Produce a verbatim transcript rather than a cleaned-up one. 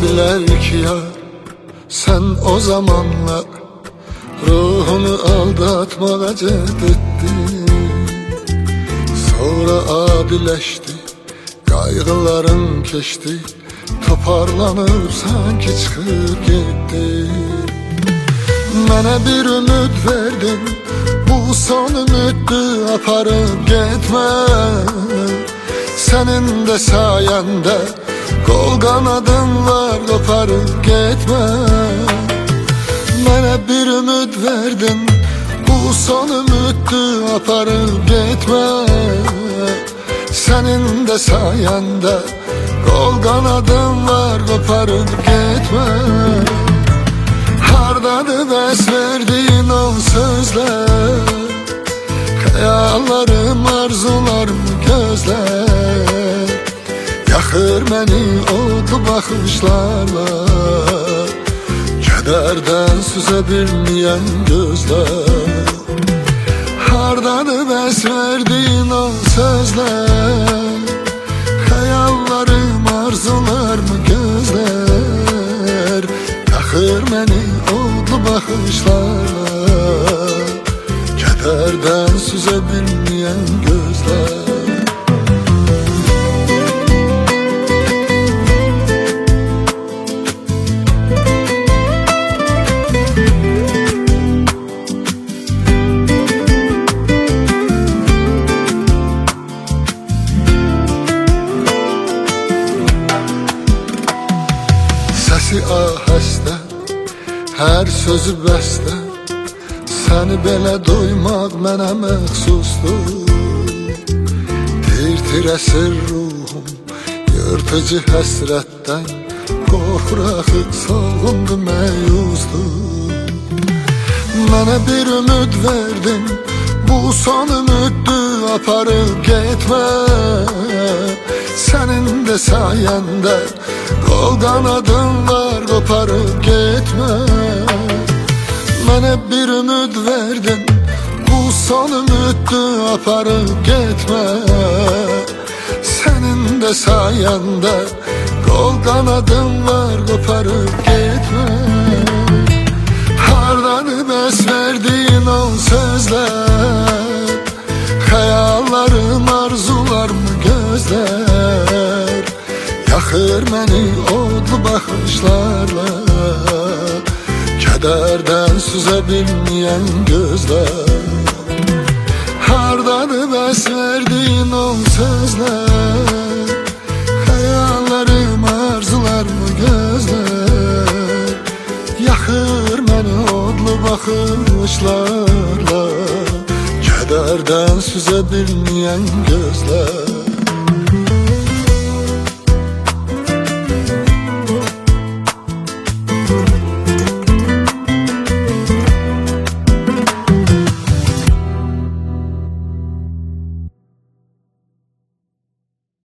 dediler ki yar, sen o zamanlar ruhunu aldatmaya cehd ettin. Sonra abileşti, kaygıların keçti, toparlanıp sanki çıkıp gitti. Mənə bir ümid verdin, bu son ümiddi, aparıp gitme. Senin de sayende kol kanadın var, koparıp gitme. Mənə bir ümid verdin, bu son ümiddi, aparıp gitme. Senin de sayende kol kanadın var, koparıp gitme. Hardadır bəs verdiğin o sözler, hayallarım, arzularım gözler. Yakır məni odlu baxışlarla, kədərdən süzə bilməyən gözlər. Hardadır bəs verdiğin o sözler, hayallarım, arzularım gözler. Yakır məni odlu baxışlarla, kədərdən süzə bilməyən gözlər. Səsi ahəstə, hər sözü bəstə, səni belə duymaq mənə məxsusdur. Tir-tir əsir ruhum, yırtıcı həsrətdən, qorxur axıq solğundu, məyusdur. Mənə bir ümid verdin, bu son ümiddi, aparıp gitme. Senin de sayende kol kanadın var, koparıp gitme. Mənə bir ümid verdin, bu son ümiddi, aparıp gitme. Senin de sayende kol kanadın var, koparıp gitme. Hardadır bəs verdiğin o sözler, hayallarım, arzularım gözler. Yakır məni odlu baxışlarla, kədərdən süzə bilməyən gözlər. Hardadır bəs verdiğin o sözler, hayallarım, arzularım gözlər. Yakır məni odlu baxışlarla, kədərdən süzə bilməyən gözlər.